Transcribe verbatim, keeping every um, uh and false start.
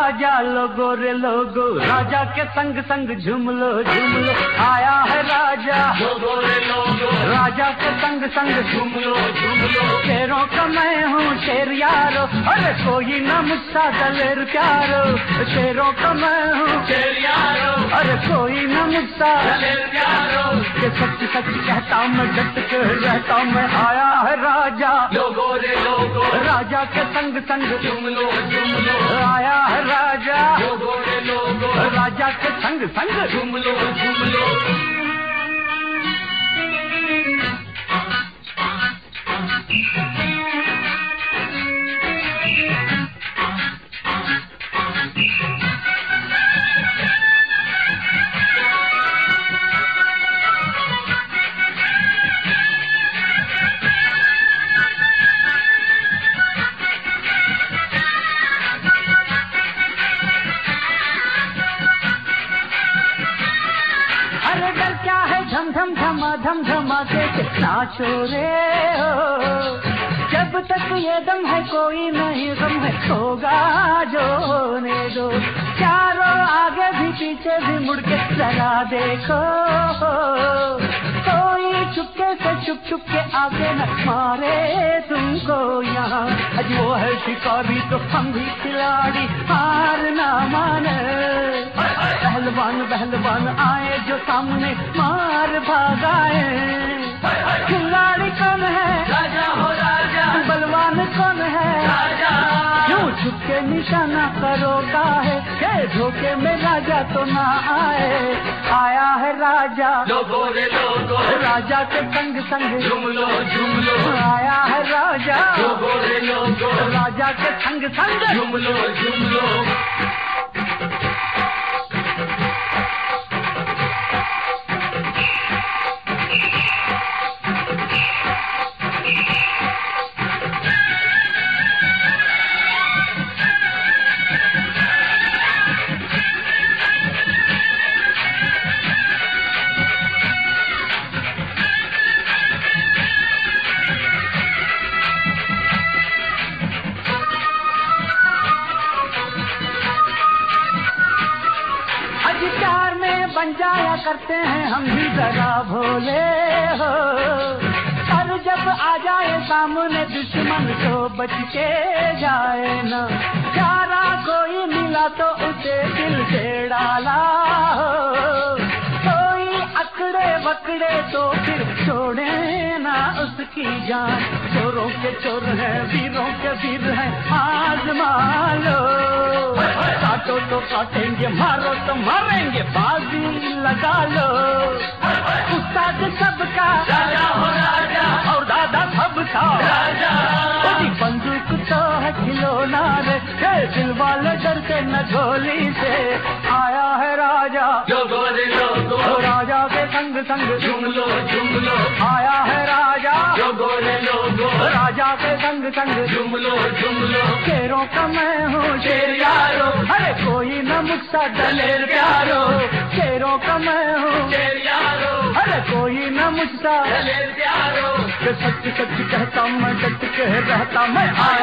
राजा लोगो रे लोगो, राजा के संग संग झूम लो झूम लो। आया है राजा लोगो रे लोगो, राजा के संग संग झूम लो झूम लो। शेरों का मैं हूँ शेर यारो, अरे कोई न मुझसा दलेर प्यारो। शेरों का मैं हूँ शेर यारो, अरे कोई न मुझसा दलेर प्यारो। ये सच सच कहता मैं डट के रहता मैं। आया है राजा लोगो रे लोगो, राजा के संग संग झूम लो झूम लो। आया है राजा लोगो रे लोगो, राजा के संग संग झूम लो झूम लो। धम धम धमा धम धमाके के नाचो रे हो। जब तक ये दम है कोई नहीं गम है, होगा जो होने दो। चारों आगे भी पीछे भी मुड़ के जरा देखो, कोई चुपके से छुप छुप के आके न मारे तुमको यहाँ। आज वो है शिकारी तो हम भी खिलाड़ी, हार ना माने। पहलवान पहलवान आए जो सामने मार भागाए। खिलाड़ी कौन है राजा हो राजा, बलवान कौन है राजा। यूं छुप के निशाना करोगा है, ये धोखे में राजा तो ना आए। आया है राजा लोगो रे लोगो, राजा के संग संग झूम लो झूम लो। आया है राजा लोगो रे लोगो, राजा के संग संग झूम लो झूम लो। बन जाया करते हैं हम भी जरा भोले हो, और जब आ जाए सामने दुश्मन तो बच के जाए न। चारा कोई मिला तो उसे दिल से डाला हो, कोई अकड़े वकड़े तो फिर छोड़े ना उसकी जान। चोरों के चोर हैं वीरों के वीर हैं, आजमा लो। काटो तो काटेंगे, मारो तो मारेंगे, बाजी लगा लो। उस्ताद सबका राजा हो राजा, और दादा सबका राजा। बंदूक तो है खिलौना रे, दिल वाले डरते न गोली से। आया है राजा लोगो रे लोगो, राजा के संग संग झूम लो झूम लो। आया है राजा लोगो रे लोगो, राजा के संग संग झूम लो झूम लो। शेरों का मैं हूँ शेर यारो, अरे कोई न मुझसा दलेर प्यारो। शेरों का मैं हूँ शेर यारो, अरे कोई न मुझसा दलेर प्यारो। सच सच कहता मैं डट के रहता मैं।